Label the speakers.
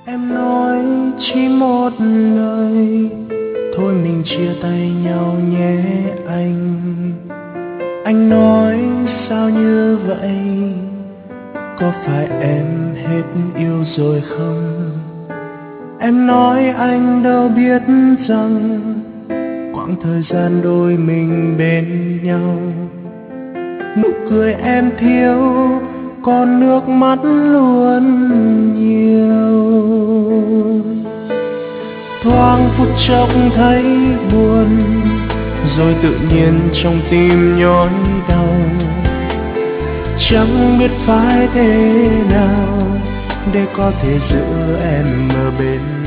Speaker 1: Em nói chỉ một lời, thôi mình chia tay nhau nhé anh. Anh nói sao như vậy, có phải em hết yêu rồi không? Em nói anh đâu biết rằng quãng thời gian đôi mình bên nhau, nụ cười em thiếu còn nước mắt luôn nhiều. Thoáng phút chốc thấy buồn, rồi tự nhiên trong tim nhói đau. Chẳng biết phải thế nào để có thể giữ em ở bên